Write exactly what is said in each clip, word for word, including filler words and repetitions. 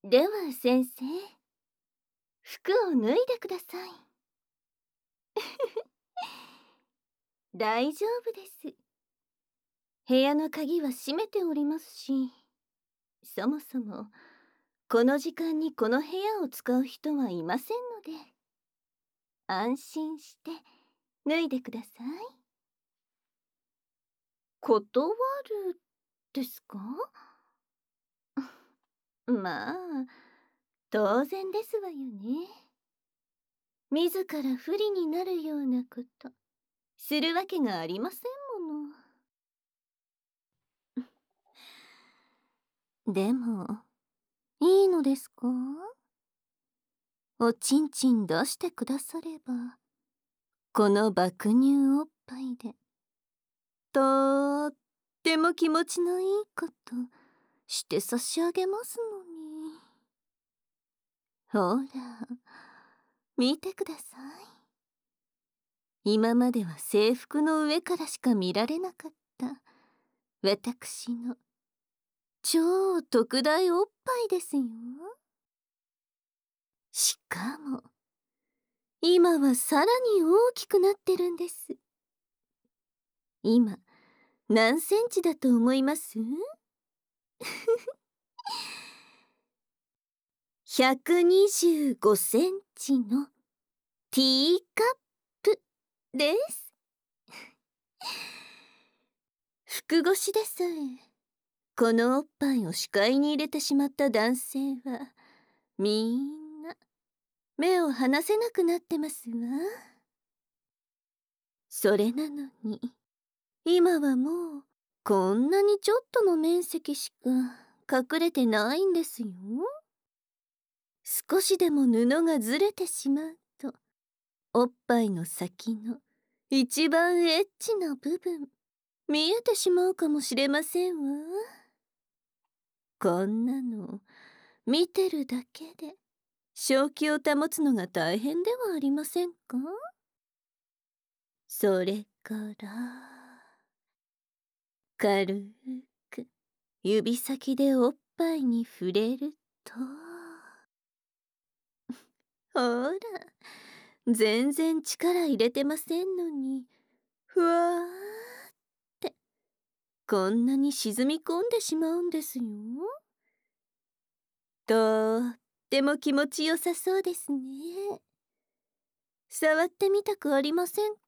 では先生、服を脱いでください。大丈夫です。部屋の鍵は閉めておりますし、そもそもこの時間にこの部屋を使う人はいませんので、安心して脱いでください。断るですか？まあ、当然ですわよね。自ら不利になるようなことするわけがありませんもの。でも、いいのですか？おちんちん出してくだされば、この爆乳おっぱいで、とーっても気持ちのいいことして差し上げますのに。ほら、見てください。今までは制服の上からしか見られなかった私の超特大おっぱいですよ。しかも今はさらに大きくなってるんです。今何センチだと思います？ひゃくにじゅうごセンチのティーカップです。服越しでさえこのおっぱいを視界に入れてしまった男性はみんな目を離せなくなってますわ。それなのに今はもうこんなにちょっとの面積しか隠れてないんですよ。少しでも布がずれてしまうとおっぱいの先の一番エッチな部分見えてしまうかもしれませんわ。こんなの見てるだけで正気を保つのが大変ではありませんか？それから軽く指先でおっぱいに触れると、ほら全然力入れてませんのにふわーってこんなに沈み込んでしまうんですよ。とっても気持ちよさそうですね。触ってみたくありませんか？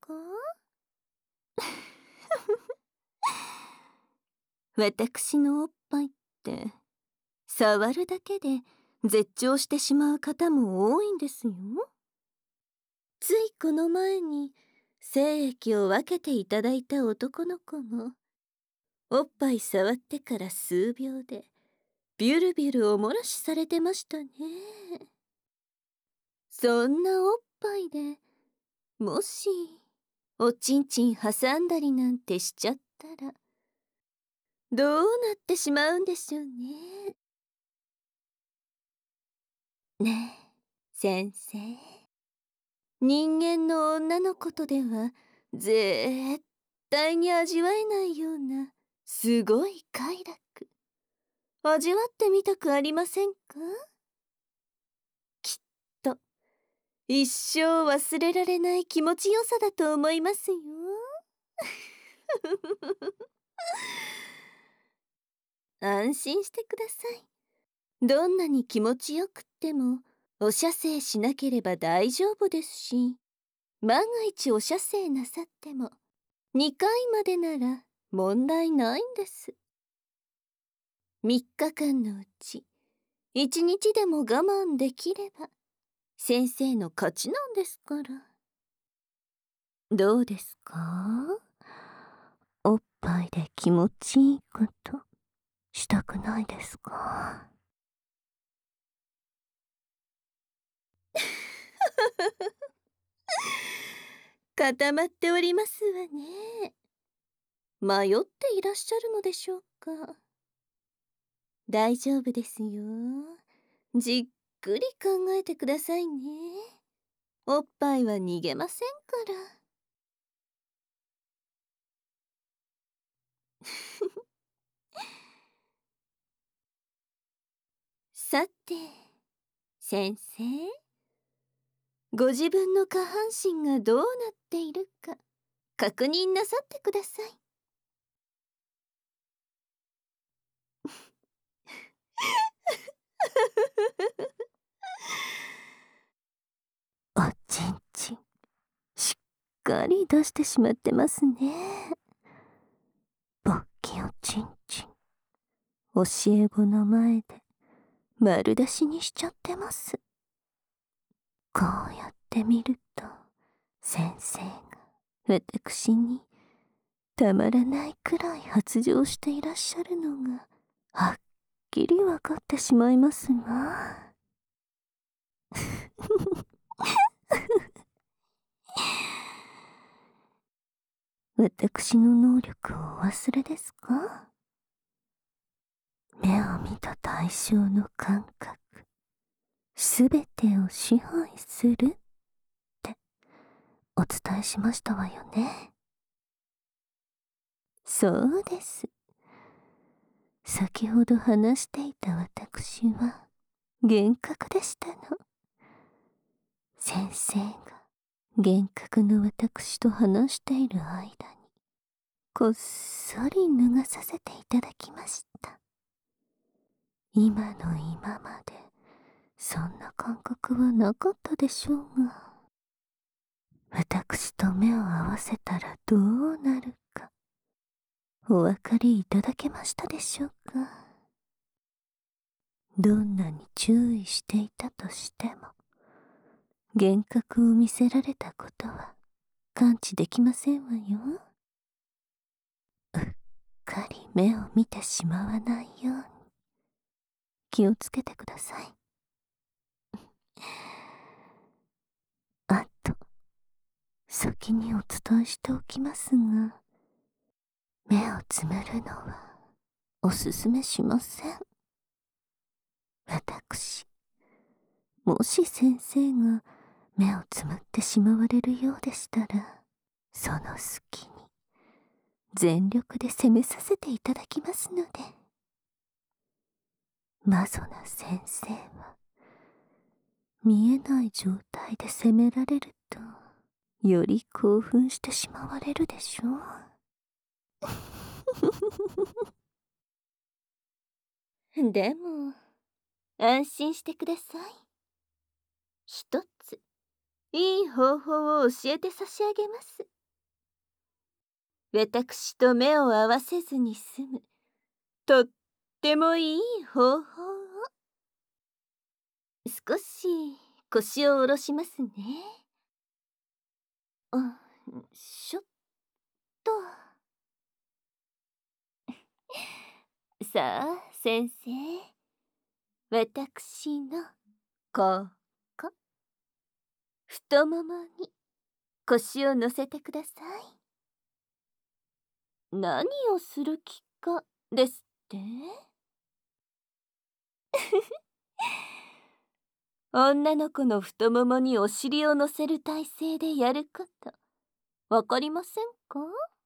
私のおっぱいって触るだけで絶頂してしまう方も多いんですよ。ついこの前に精液を分けていただいた男の子もおっぱい触ってから数秒でビュルビュルおもらしされてましたね。そんなおっぱいでもしおちんちん挟んだりなんてしちゃったらどうなってしまうんでしょうね。ねえ先生、人間の女の子とでは絶対に味わえないようなすごい快楽味わってみたくありませんか？きっと一生忘れられない気持ちよさだと思いますよ。安心してください。どんなに気持ちよくってもお射精しなければ大丈夫ですし、万が一お射精なさってもにかいまでなら問題ないんです。みっかかんのうちいちにちでも我慢できれば先生の勝ちなんですから。どうですか？おっぱいで気持ちいいことしたくないですか？固まっておりますわね。迷っていらっしゃるのでしょうか？大丈夫ですよ。じっくり考えてくださいね。おっぱいは逃げませんから。 さて先生、ご自分の下半身がどうなっているか確認なさってください。おちんちん、しっかり出してしまってますね。勃起おちんちん、教え子の前で丸出しにしちゃってます。こうやって見ると先生が私にたまらないくらい発情していらっしゃるのがはっきり分かってしまいますな。私の能力をお忘れですか？目を見た対象の感覚、すべてを支配するってお伝えしましたわよね。そうです。先ほど話していた私は幻覚でしたの。先生が幻覚の私と話している間にこっそり脱がさせていただきました。今の今までそんな感覚はなかったでしょうが、私と目を合わせたらどうなるかお分かりいただけましたでしょうか。どんなに注意していたとしても幻覚を見せられたことは感知できませんわよ。うっかり目を見てしまわないように気をつけてください。あと先にお伝えしておきますが、目をつむるのはおすすめしません。私、もし先生が目をつむってしまわれるようでしたら、その隙に全力で攻めさせていただきますので。マゾな先生は見えない状態で責められるとより興奮してしまわれるでしょう。でも安心してください。一ついい方法を教えて差し上げます。私と目を合わせずに済むとってもいい方法を。少し腰を下ろしますね。あ、しょっと。さあ先生、私のここ太ももに腰を乗せてください。何をする気かですって？女の子の太ももにお尻を乗せる体勢でやることわかりませんか？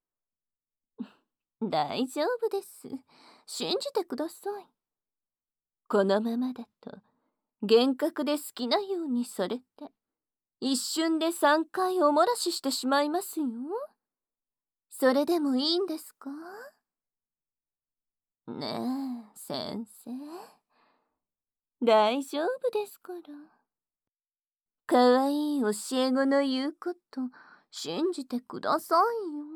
大丈夫です。信じてください。このままだと幻覚で好きなようにされて一瞬でさんかいお漏らししてしまいますよ。それでもいいんですか？ねえ先生、大丈夫ですから。かわいい教え子の言うこと信じてくださいよ。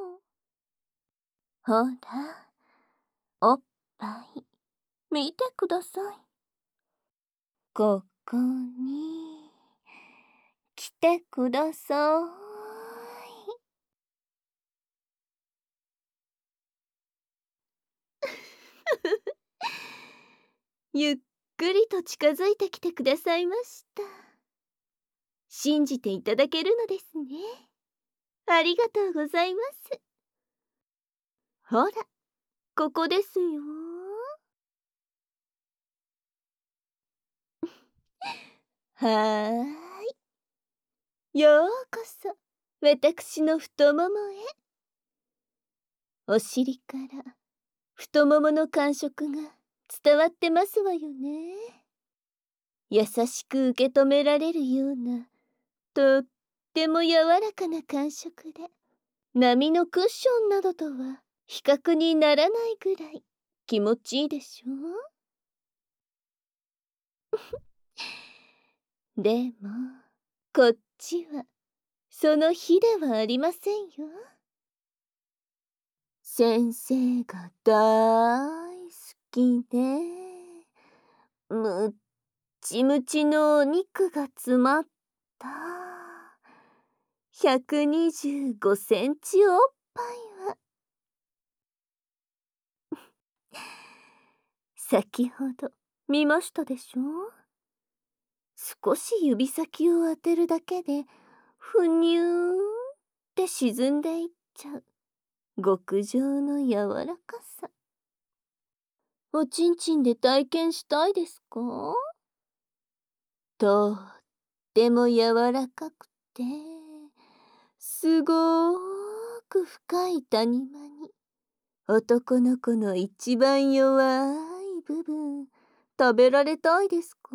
ほら、おっぱい見てください。ここに来てください。ゆっくりと近づいてきてくださいました。信じていただけるのですね。ありがとうございます。ほら、ここですよ。はーい。ようこそ私の太ももへ。お尻から太ももの感触が伝わってますわよね。 優しく受け止められるような、とっても柔らかな感触で、波のクッションなどとは比較にならないぐらい気持ちいいでしょう。でも、こっちは、その日ではありませんよ。先生が大好きで、むっちむちのお肉が詰まったひゃくにじゅうごセンチおっぱいは、先ほど見ましたでしょ。少し指先を当てるだけでふにゅーんって沈んでいっちゃう極上の柔らかさ。おちんちんで体験したいですか？とっても柔らかくてすごーく深い谷間に男の子の一番弱い部分食べられたいですか？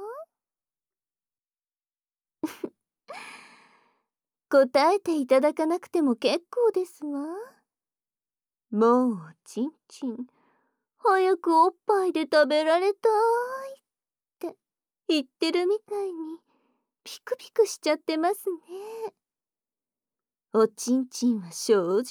答えていただかなくても結構ですわ。もうおちんちん早くおっぱいで食べられたいって言ってるみたいにピクピクしちゃってますね。おちんちんは正直です。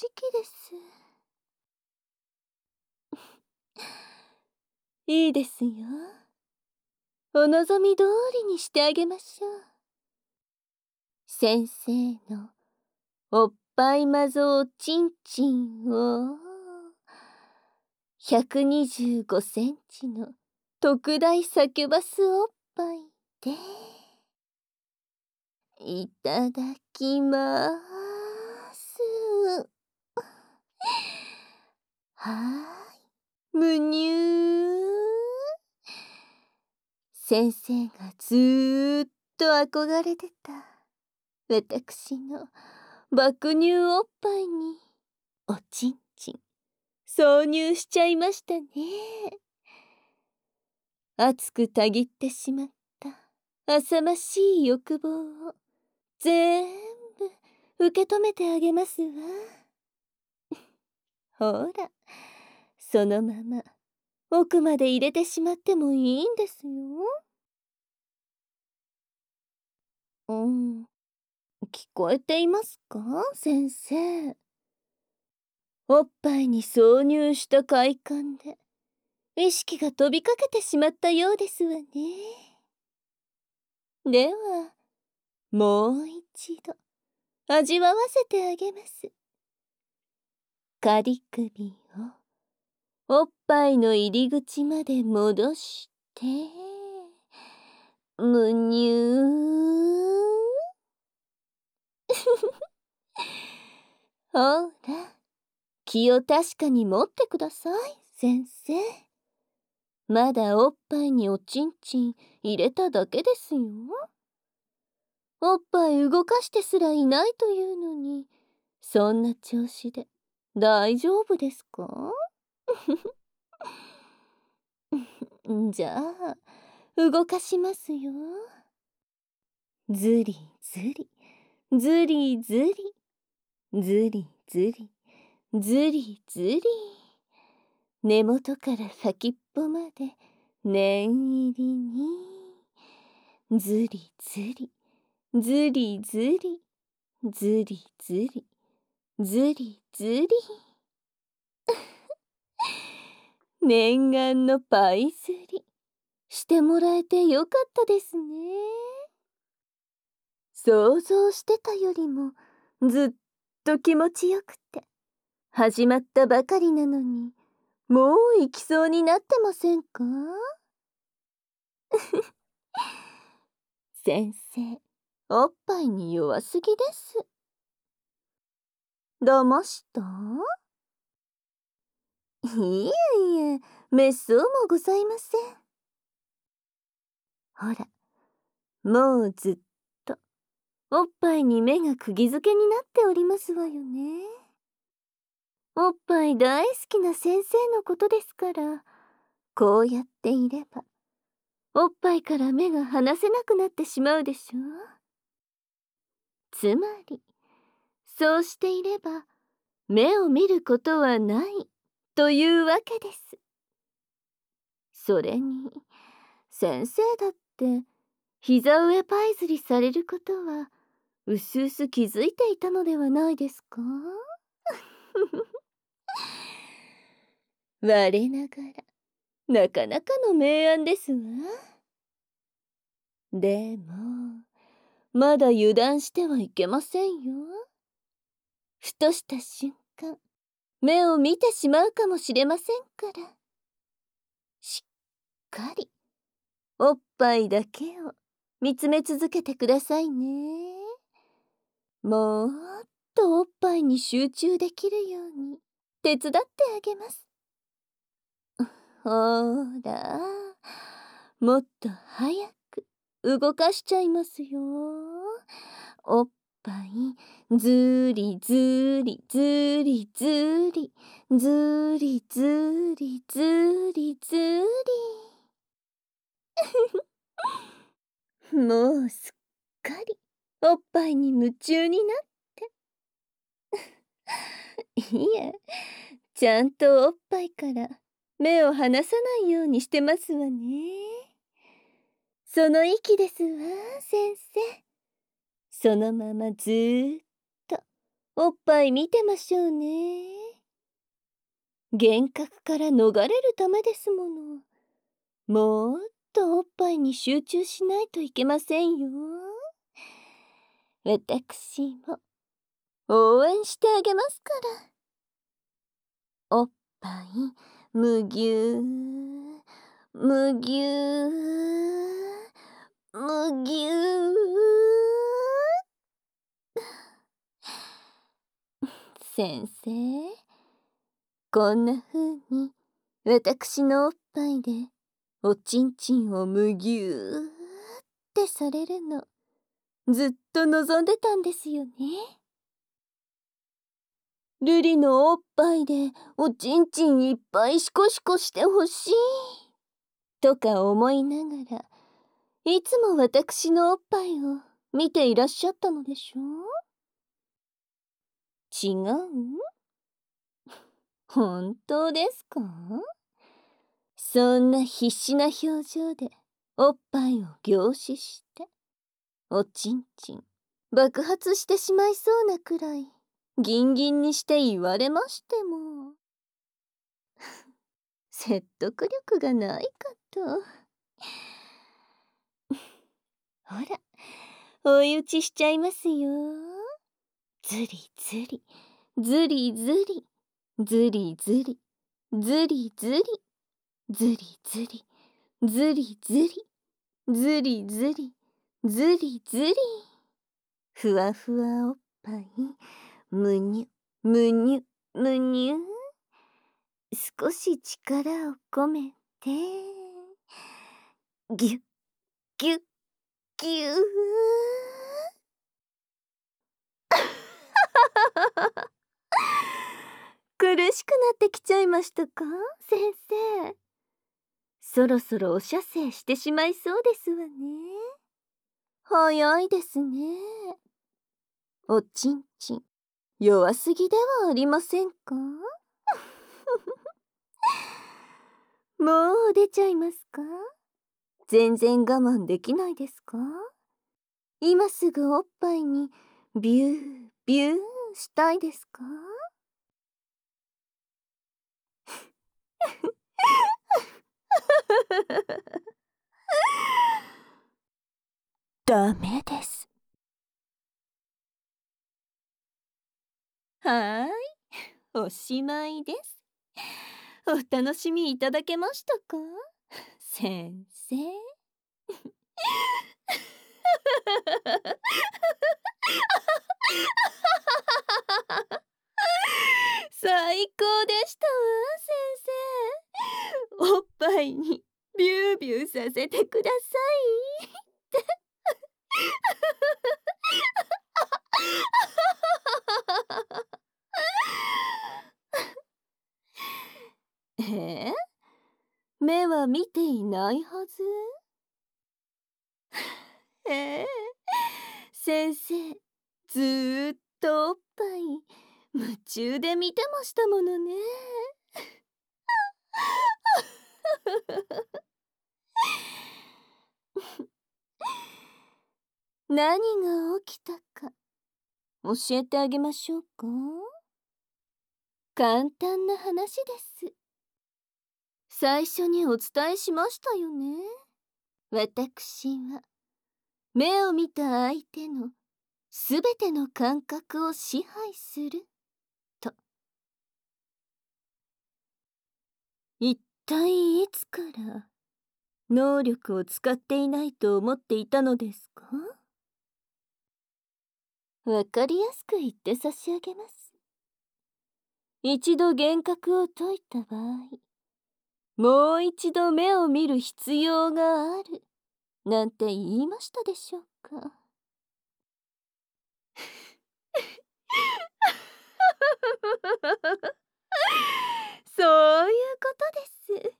いいですよ。お望み通りにしてあげましょう。先生のおっぱいまぞおちんちんをひゃくにじゅうごセンチの特大サキュバスおっぱいでいただきまーす。はーい、むにゅー。先生がずーっと憧れてた私の爆乳おっぱいにおちんちん挿入しちゃいましたね。熱くたぎってしまった浅ましい欲望をぜーんぶ受け止めてあげますわ。ほら、そのまま奥まで入れてしまってもいいんですよ。うん、聞こえていますか、先生。おっぱいに挿入した快感で意識が飛びかけてしまったようですわね。ではもう一度味わわせてあげます。仮首をおっぱいの入り口まで戻してむにゅー。ほら、気を確かに持ってください、先生。まだおっぱいにおちんちん入れただけですよ。おっぱい動かしてすらいないというのに、そんな調子で大丈夫ですか？じゃあ動かしますよ。ずりずりずりずりずりずりずりずり、根元から先っぽまで念入りにずりずりずりずりずりずりずりずり。念願のパイ釣りしてもらえてよかったですね。想像してたよりもずっと気持ちよくて、始まったばかりなのにもう行きそうになってませんか？先生、おっぱいに弱すぎです。騙した？いえいえ、めっそうもございません。ほら、もうずっとおっぱいに目が釘付けになっておりますわよね。おっぱい大好きな先生のことですから、こうやっていればおっぱいから目が離せなくなってしまうでしょう。つまり、そうしていれば目を見ることはないというわけです。それに先生だって膝上パイズリされることはうすうす気づいていたのではないですか？我ながらなかなかの名案ですわ。でもまだ油断してはいけませんよ。ふとした瞬間目を見てしまうかもしれませんから、しっかりおっぱいだけを見つめ続けてくださいね。もっとおっぱいに集中できるように手伝ってあげます。ほーら、もっと早く動かしちゃいますよ。おっぱいずりずりずりずりずりずりずりずり。もうすっかりおっぱいに夢中になって、いえ、ちゃんとおっぱいから目を離さないようにしてますわね。その息ですわ、先生。そのままずーっとおっぱい見てましょうね。幻覚から逃れるためですもの。もっとおっぱいに集中しないといけませんよ。私も応援してあげますから。おっぱいむぎゅーむぎゅーむぎゅー。先生、こんな風に私のおっぱいでおちんちんをむぎゅーってされるのずっと望んでたんですよね。ルリのおっぱいでおちんちんいっぱいシコシコしてほしいとか思いながらいつも私のおっぱいを見ていらっしゃったのでしょう？違う？本当ですか？そんな必死な表情でおっぱいを凝視しておちんちん爆発してしまいそうなくらいギンギンにして言われましても説得力がないかと。ほら追い打ちしちゃいますよ。ずりずりずりずりずりずりずりずりずりずりずりずりずりずりずりずり。ふわふわおっぱいむにゅむにゅむにゅ。少し力を込めてぎゅっぎゅっぎゅー。苦しくなってきちゃいましたか、先生。そろそろお射精してしまいそうですわね。早いですね。おちんちん弱すぎではありませんか？もう出ちゃいますか？全然我慢できないですか？今すぐおっぱいにビュービューしたいですか？ダメです。はーい、おしまいです。お楽しみいただけましたか、先生？最高でしたわ、先生。おっぱいにビュービューさせてください。えー、目は見ていないはず。 先生、ずーっとおっぱい夢中で見てましたものね。何が起きたか教えてあげましょうか。簡単な話です。最初にお伝えしましたよね。私は目を見た相手のすべての感覚を支配すると。一体いつから能力を使っていないと思っていたのですか？わかりやすく言って差し上げます。一度幻覚を解いた場合、もう一度目を見る必要があるなんて言いましたでしょうか。そういうことです。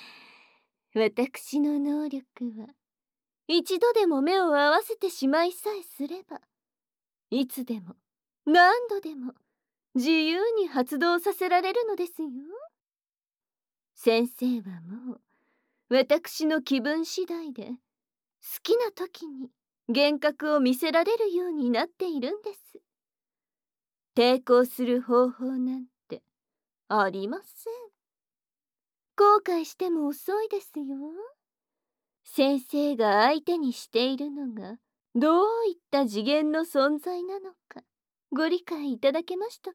私の能力は一度でも目を合わせてしまいさえすれば、いつでも何度でも自由に発動させられるのですよ。先生はもう私の気分次第で好きな時に幻覚を見せられるようになっているんです。抵抗する方法なんてありません。後悔しても遅いですよ。先生が相手にしているのがどういった次元の存在なのかご理解いただけましたか？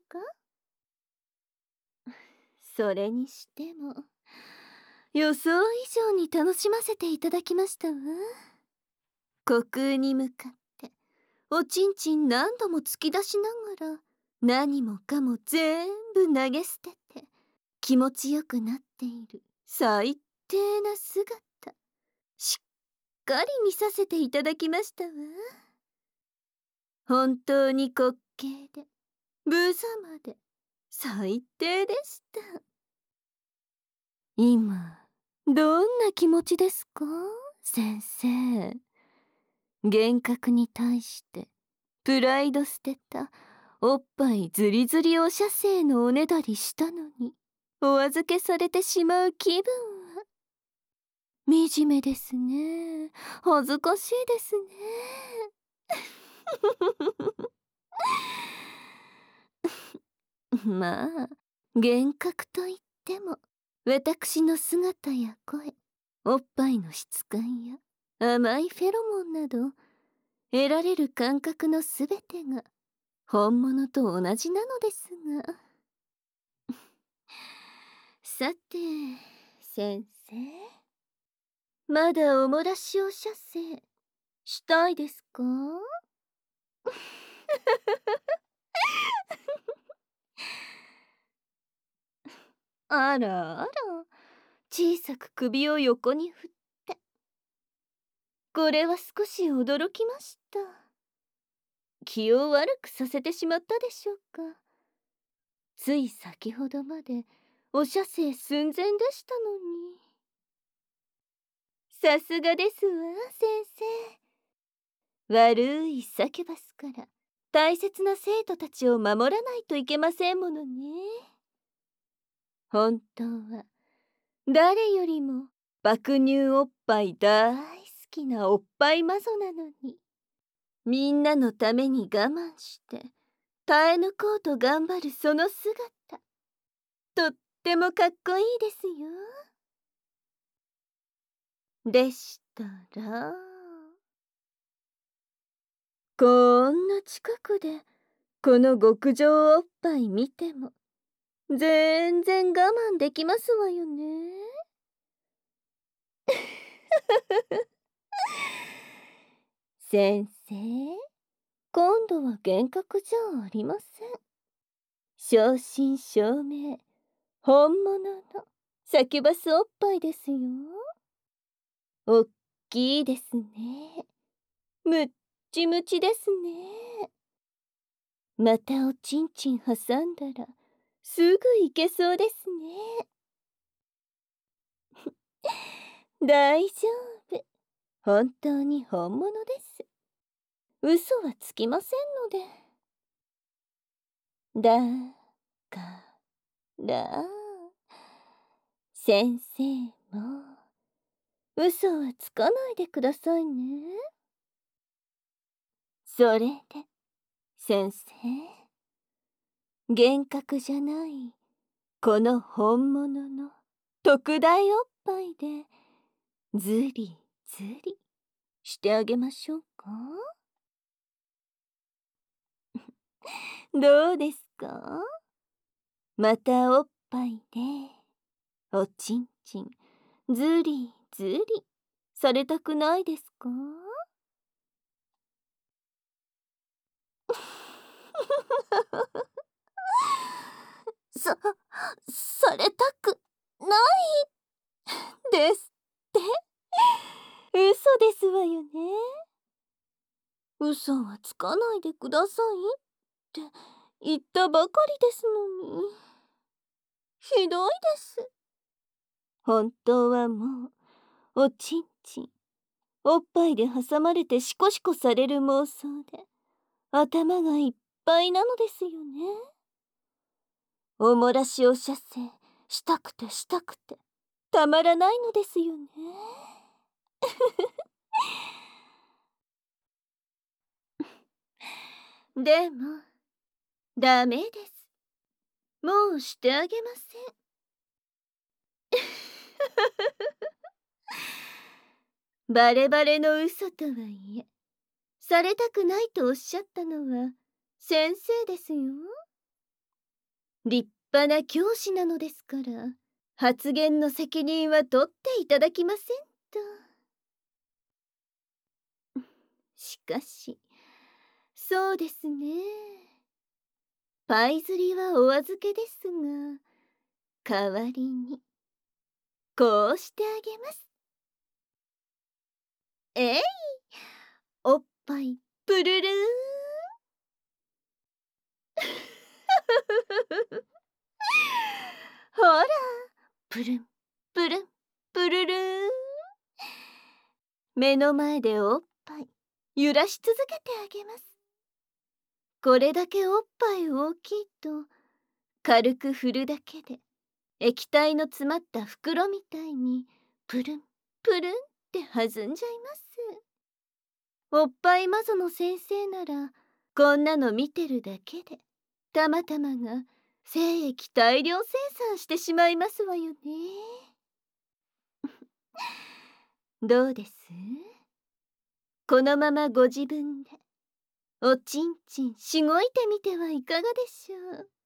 それにしても予想以上に楽しませていただきましたわ。虚空に向かっておちんちん何度も突き出しながら何もかも全部投げ捨てて気持ちよくなっている最低な姿、しっかり見させていただきましたわ。本当に滑稽で無様で最低でした。今どんな気持ちですか、先生。幻覚に対してプライド捨てたおっぱいズリズリおしゃせいのおねだりしたのにお預けされてしまう気分は惨めですね。恥ずかしいですね。まあ幻覚といっても私の姿や声、おっぱいの質感や甘いフェロモンなど得られる感覚のすべてが本物と同じなのですが。さて先生、まだおもらしお射精したいですか？あらあら、小さく首を横に振って。これは少し驚きました。気を悪くさせてしまったでしょうか。つい先ほどまでお射精寸前でしたのに。さすがですわ先生。悪いサキュバスから大切な生徒たちを守らないといけませんものね。本当は誰よりも爆乳おっぱい大好きなおっぱいマゾなのに、みんなのために我慢して耐え抜こうと頑張るその姿、とってもかっこいいですよ。でしたら、こんな近くでこの極上おっぱい見ても全然我慢できますわよね。先生、今度は幻覚じゃありません。正真正銘本物のサキュバスおっぱいですよ。おっきいですね。むっちむちですね。またおちんちん挟んだらすぐいけそうですね。大丈夫、本当に本物です。 嘘はつきませんので。だから先生も嘘はつかないでくださいね。それで先生、幻覚じゃないこの本物の特大おっぱいでずりずりしてあげましょうか。どうですか？またおっぱいでおちんちんずりずりされたくないですか？さ、されたくないですって。嘘ですわよね。嘘はつかないでくださいって言ったばかりですのに。ひどいです。本当はもうおちんちんおっぱいで挟まれてシコシコされる妄想で頭がいっぱいなのですよね。おもらしお射精したくてしたくてたまらないのですよね。でもダメです。もうしてあげません。バレバレの嘘とはいえされたくないとおっしゃったのは先生ですよ。立派な教師なのですから発言の責任は取っていただきませんと。しかしそうですね、パイ釣りはお預けですが代わりにこうしてあげます。えい、おっぱいプルルーン。ほらプルンプルンプルルーン。目の前でおっぱい揺らし続けてあげます。これだけおっぱい大きいと軽く振るだけで液体の詰まった袋みたいにプルンプルンって弾んじゃいます。おっぱいマゾの先生ならこんなの見てるだけでたまたまが精液大量生産してしまいますわよね。どうです？このままご自分でおちんちんしごいてみてはいかがでしょう。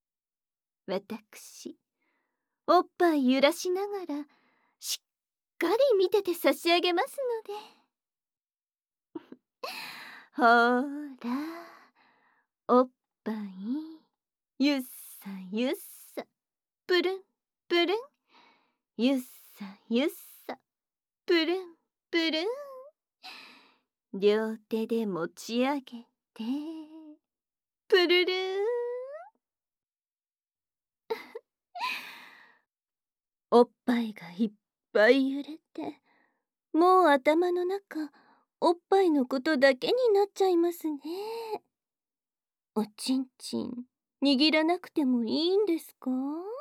私おっぱい揺らしながらしっかり見てて差し上げますので。ほらおっぱいゆっさゆっさプルンプルンゆっさゆっさプルンプルン。両手で持ち上げてプルルーン。おっぱいがいっぱい揺れてもう頭の中おっぱいのことだけになっちゃいますね。おちんちん握らなくてもいいんですか？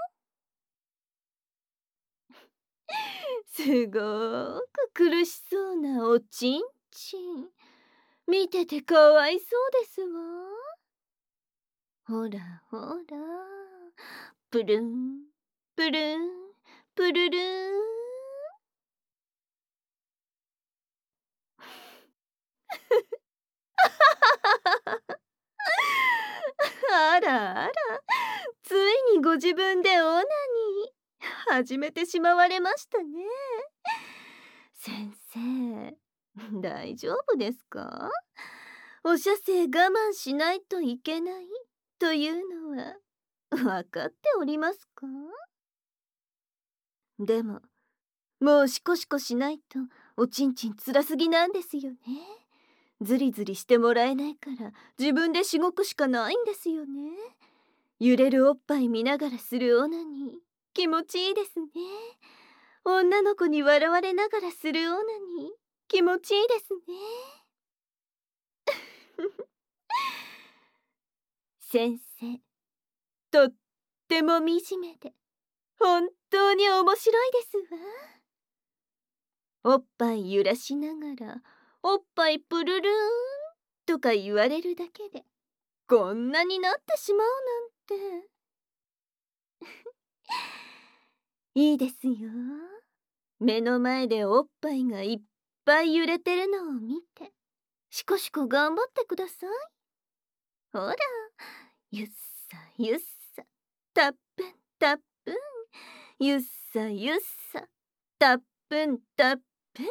すごーく苦しそうなおちんちん見ててかわいそうですわ。ほらほらプルンプルンプルルン。あらあら、ついにご自分でオナニー始めてしまわれましたね。先生、大丈夫ですか？お射精我慢しないといけないというのは分かっておりますか？でももうシコシコしないとおちんちんつらすぎなんですよね。ズリズリしてもらえないから自分でしごくしかないんですよね。揺れるおっぱい見ながらするオナニー気持ちいいですね。女の子に笑われながらするオナニー気持ちいいですね。 先生、とっても惨めで本当に面白いですわ。おっぱい揺らしながらおっぱいプルルーンとか言われるだけでこんなになってしまうなんて。いいですよ。目の前でおっぱいがいっぱい揺れてるのを見てしこしこ頑張ってください。ほら、ゆっさゆっさ、たっぷんたっぷん、ゆっさゆっさ、たっぷんたっぷん。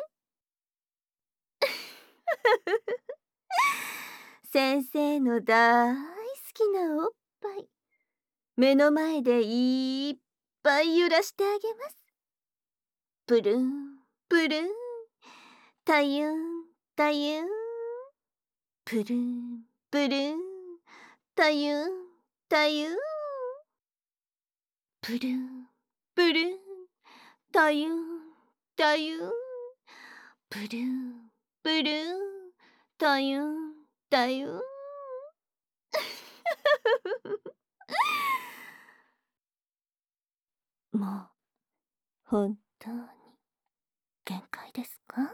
先生の大好きなおっぱい、目の前でいっぱい揺らしてあげます。プルンプルン、たゆんたゆん、プルンプルン、たゆんたゆん、プルンプルン、たゆんたゆん、プルンプルン、たゆんたゆん。もう本当に限界ですか？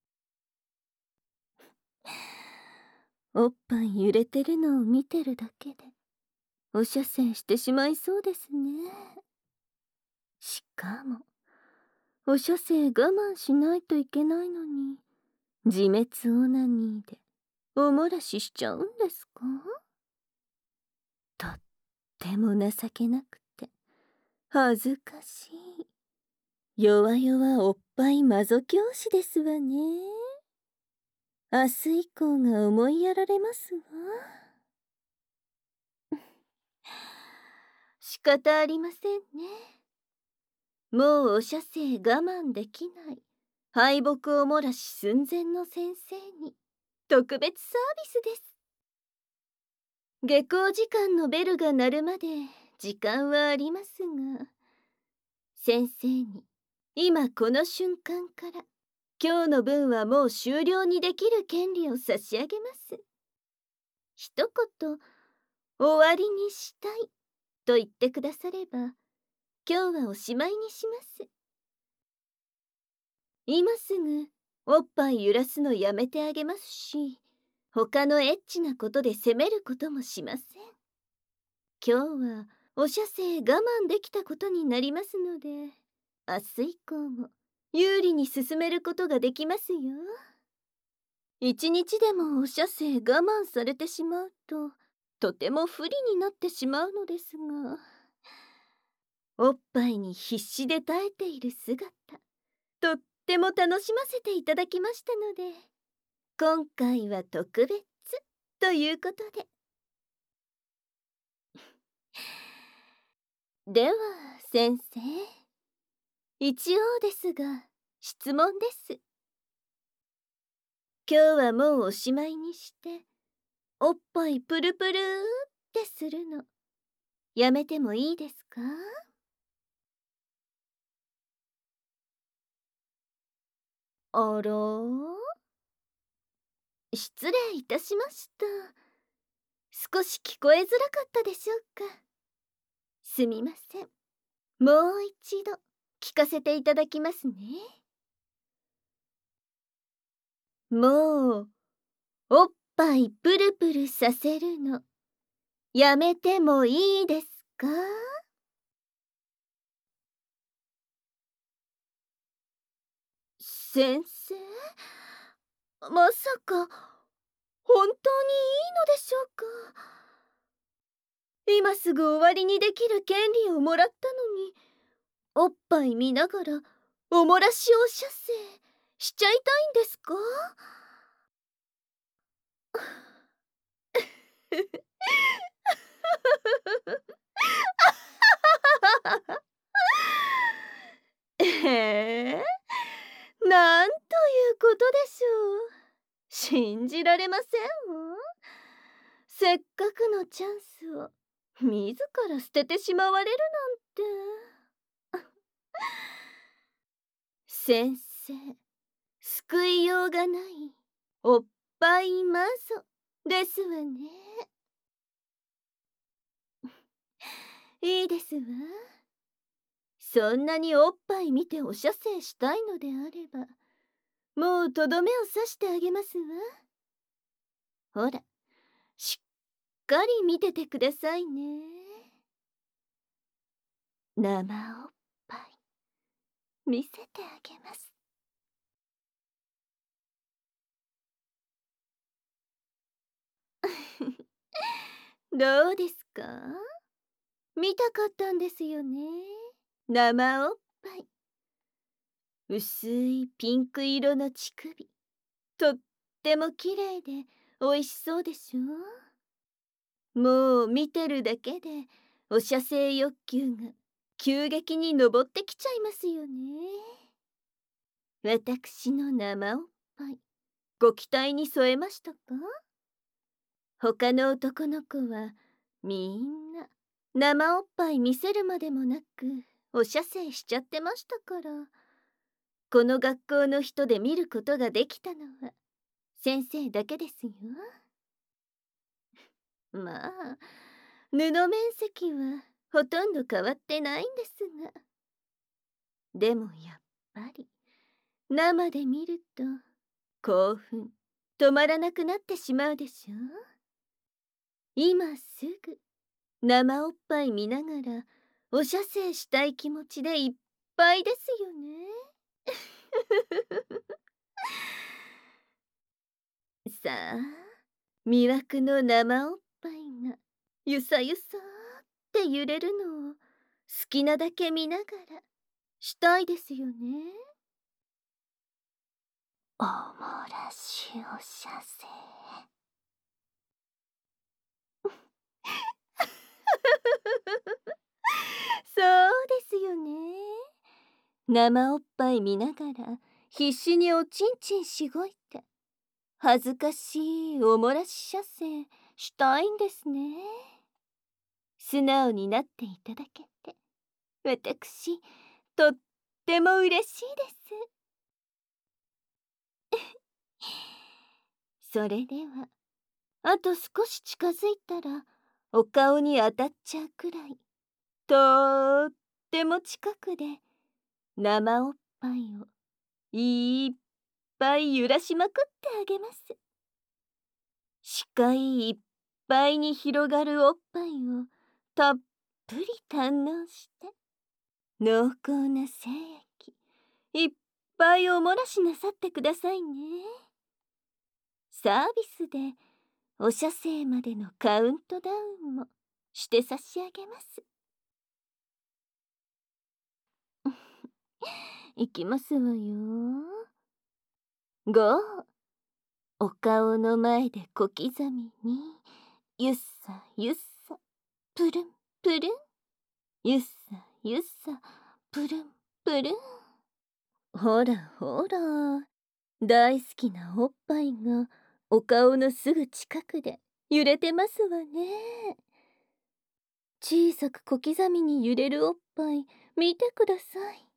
おっぱい揺れてるのを見てるだけでお射精してしまいそうですね。しかもお射精我慢しないといけないのに自滅オナニーでお漏らししちゃうんですか？とっても情けなくて恥ずかしい弱々おっぱいマゾ教師ですわね。明日以降が思いやられますわ。仕方ありませんね。もうお射精我慢できない敗北を漏らし寸前の先生に特別サービスです。下校時間のベルが鳴るまで時間はありますが、先生に今この瞬間から今日の分はもう終了にできる権利を差し上げます。一言終わりにしたいと言ってくだされば今日はおしまいにします。今すぐおっぱい揺らすのやめてあげますし、他のエッチなことで責めることもしません。今日はお射精我慢できたことになりますので、明日以降も有利に進めることができますよ。一日でもお射精我慢されてしまうととても不利になってしまうのですが、おっぱいに必死で耐えている姿とっても楽しませていただきましたので、今回は特別ということで。では先生、一応ですが質問です。今日はもうおしまいにしておっぱいプルプルってするのやめてもいいですか？あら、失礼いたしました。少し聞こえづらかったでしょうか。すみません。もう一度聞かせていただきますね。もうおっぱいプルプルさせるのやめてもいいですか？先生、まさか本当にいいのでしょうか？今すぐ終わりにできる権利をもらったのに、おっぱい見ながらおもらしお射精しちゃいたいんですか？ええ、なんということでしょう。信じられませんわ。せっかくのチャンスを自ら捨ててしまわれるなんて。先生、救いようがないおっぱいマゾですわね。 いいですわ。そんなにおっぱい見てお射精したいのであれば、もうとどめを刺してあげますわ。ほら、しっかり見ててくださいね。生おっぱい見せてあげます。どうですか？見たかったんですよね。生おっぱい。薄いピンク色の乳首。とっても綺麗で美味しそうでしょ？もう見てるだけでお射精欲求が急激に上ってきちゃいますよね。私の生おっぱい、ご期待に添えましたか？他の男の子はみんな生おっぱい見せるまでもなくお射精しちゃってましたから、この学校の人で見ることができたのは先生だけですよ。まあ、布面積はほとんど変わってないんですが、でもやっぱり生で見ると興奮止まらなくなってしまうでしょ。今すぐ生おっぱい見ながらお射精したい気持ちでいっぱいですよね。さあ、魅惑の生おっぱいがゆさゆさって揺れるのを好きなだけ見ながらしたいですよね。おもらしお射精。そうですよね。生おっぱい見ながら必死におちんちんしごいて恥ずかしいおもらし射精したいんですね。素直になっていただけて私とっても嬉しいです。それではあと少し近づいたらお顔に当たっちゃうくらいとーっても近くで生おっぱいをいっぱい揺らしまくってあげます。視界いっぱいに広がるおっぱいをたっぷり堪能して濃厚な精液いっぱいおもらしなさってくださいね。サービスでお射精までのカウントダウンもして差し上げます。いきますわよ。ご、お顔の前で小刻みにゆっさゆっさプルンプルン、ゆっさゆっさプルンプルン。ほらほら、大好きなおっぱいがお顔のすぐ近くで揺れてますわね。小さく小刻みに揺れるおっぱい見てください。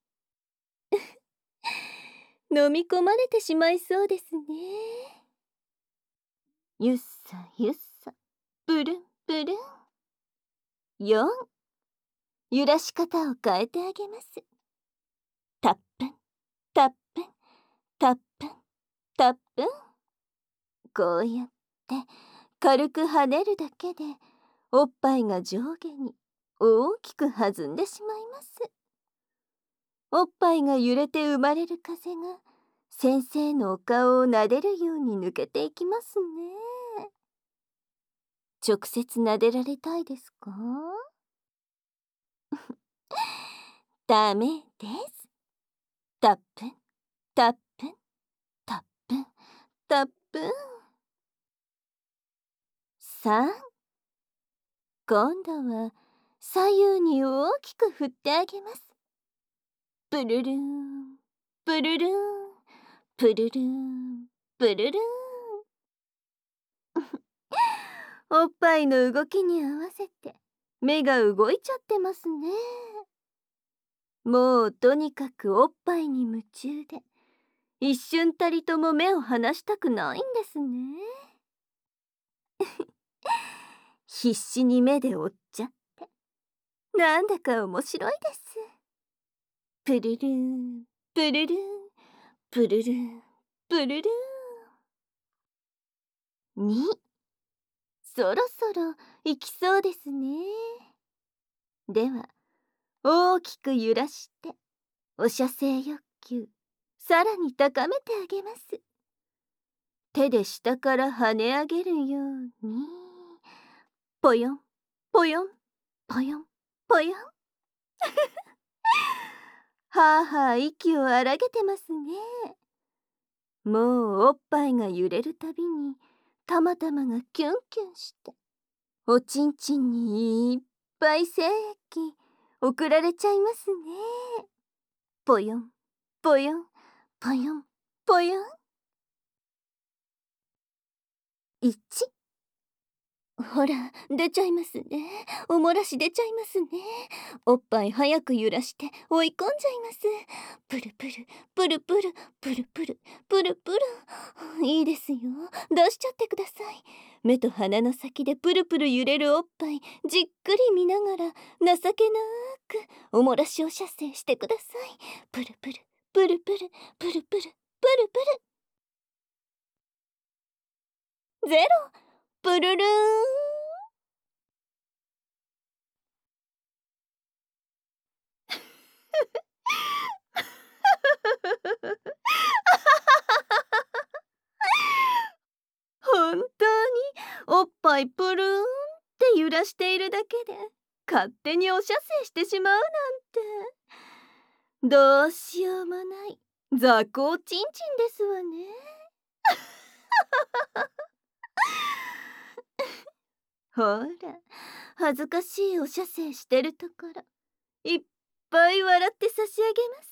飲み込まれてしまいそうですね。ゆっさゆっさプルンプルン。よん、揺らし方を変えてあげます。タップンタップンタップンタップン。こうやって軽く跳ねるだけでおっぱいが上下に大きく弾んでしまいます。おっぱいが揺れて生まれる風が先生のお顔を撫でるように抜けていきますね。直接撫でられたいですか？ダメです。タップンタップンタップンタップン。さん、今度は左右に大きく振ってあげます。プルルンプルルンプルルンプルルン。おっぱいの動きに合わせて目が動いちゃってますね。もうとにかくおっぱいに夢中で一瞬たりとも目を離したくないんですね。必死に目で追っちゃってなんだか面白いです。プルルーン、プルルーン、プルルーン、プルルーン。に、そろそろ行きそうですね。では、大きく揺らして、お射精欲求、さらに高めてあげます。手で下から跳ね上げるように、ぽよん、ぽよん、ぽよん、ぽよん。はあはあ息を荒げてますね。もうおっぱいが揺れるたびに、たまたまがキュンキュンして、おちんちんにいっぱい精液送られちゃいますね。ぽよん、ぽよん、ぽよん、ぽよん。いち、ほら、出ちゃいますね。おもらし出ちゃいますね。おっぱい早く揺らして追い込んじゃいます。プルプル、プルプル、プルプル、プルプル。いいですよ。出しちゃってください。目と鼻の先でプルプル揺れるおっぱい、じっくり見ながら、情けなく、おもらしを射精してください。プルプル、プルプル、プルプル、プルプル。ゼロ、プルルーン。本当におっぱいプルーンって揺らしているだけで勝手にお射精してしまうなんて、どうしようもない雑魚ちんちんですわね。ほら、恥ずかしいお射精してるところいっぱい笑って差し上げます。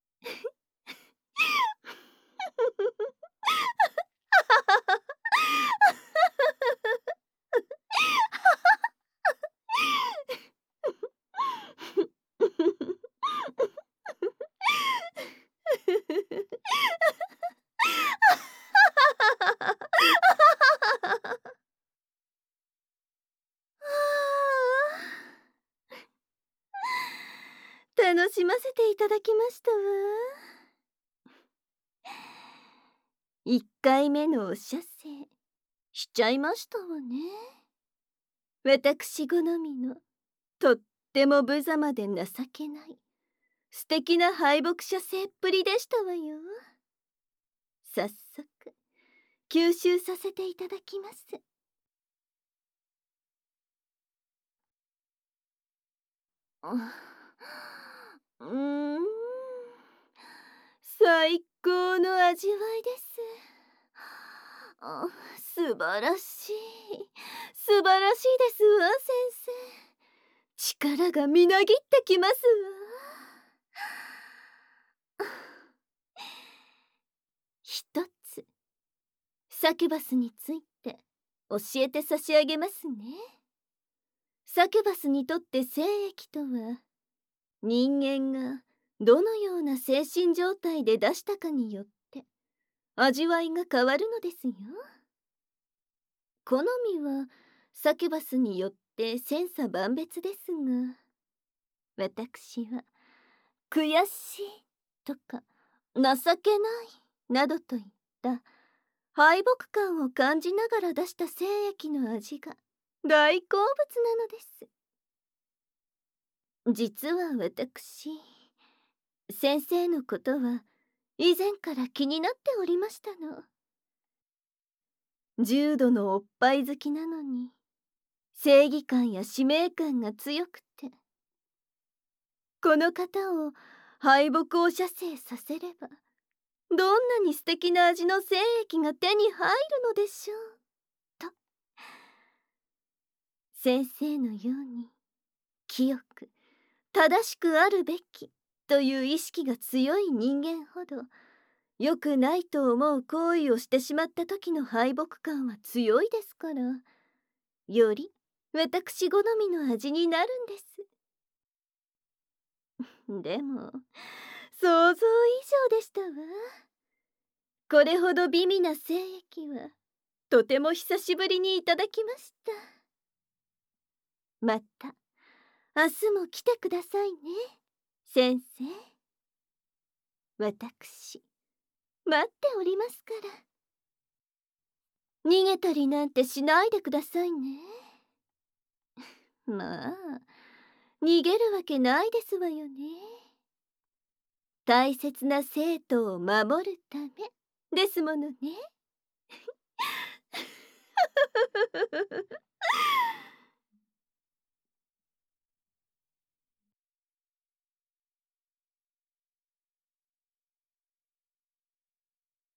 楽しませていただきましたわ。いっかいめのお射精しちゃいましたわね。私好みのとっても無様で情けない素敵な敗北者性っぷりでしたわよ。早速吸収させていただきます。うーん、最高の味わいです。あ、素晴らしい素晴らしいですわ、先生。力がみなぎってきますわ。ひとつサキュバスについて教えて差し上げますね。サキュバスにとって精液とは、人間がどのような精神状態で出したかによって味わいが変わるのですよ。好みはサキュバスによって千差万別ですが、私は悔しいとか情けないなどといった敗北感を感じながら出した精液の味が大好物なのです。実は私、先生のことは以前から気になっておりましたの。重度のおっぱい好きなのに正義感や使命感が強くて、この方を敗北を射精させればどんなに素敵な味の精液が手に入るのでしょうと。先生のように清く正しくあるべきという意識が強い人間ほど、良くないと思う行為をしてしまった時の敗北感は強いですから、より私好みの味になるんです。でも想像以上でしたわ。これほど美味な精液はとても久しぶりにいただきました。また明日も来てくださいね、先生。私、待っておりますから。逃げたりなんてしないでくださいね。まあ、逃げるわけないですわよね。大切な生徒を守るためですものね。